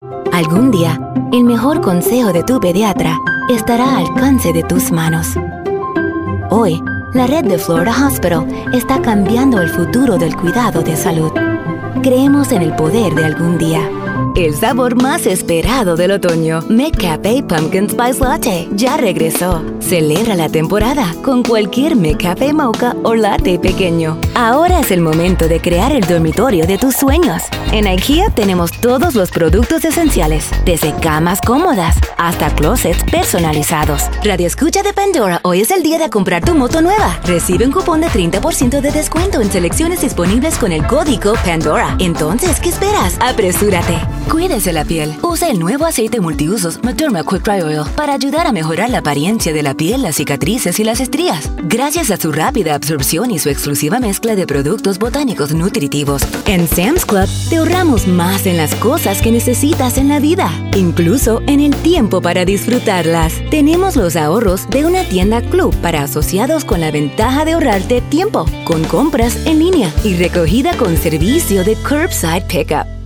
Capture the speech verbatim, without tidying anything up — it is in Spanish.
Algún día, el mejor consejo de tu pediatra estará al alcance de tus manos. Hoy, la red de Florida Hospital está cambiando el futuro del cuidado de salud. Creemos en el poder de algún día. El sabor más esperado del otoño, McCafé Pumpkin Spice Latte, ya regresó. Celebra la temporada con cualquier McCafé Mocha o latte pequeño. Ahora es el momento de crear el dormitorio de tus sueños. En IKEA tenemos todos los productos esenciales, desde camas cómodas hasta closets personalizados. Radio Escucha de Pandora, hoy es el día de comprar tu moto nueva. Recibe un cupón de treinta por ciento de descuento en selecciones disponibles con el código Pandora. Entonces, ¿qué esperas? ¡Apresúrate! Cuídese la piel. Usa el nuevo aceite multiusos Mederma Quick Dry Oil para ayudar a mejorar la apariencia de la piel, las cicatrices y las estrías. Gracias a su rápida absorción y su exclusiva mezcla de productos botánicos nutritivos. En Sam's Club te ahorramos más en las cosas que necesitas en la vida, incluso en el tiempo para disfrutarlas. Tenemos los ahorros de una tienda club para asociados con la ventaja de ahorrarte tiempo, con compras en línea y recogida con servicio de Curbside Pickup.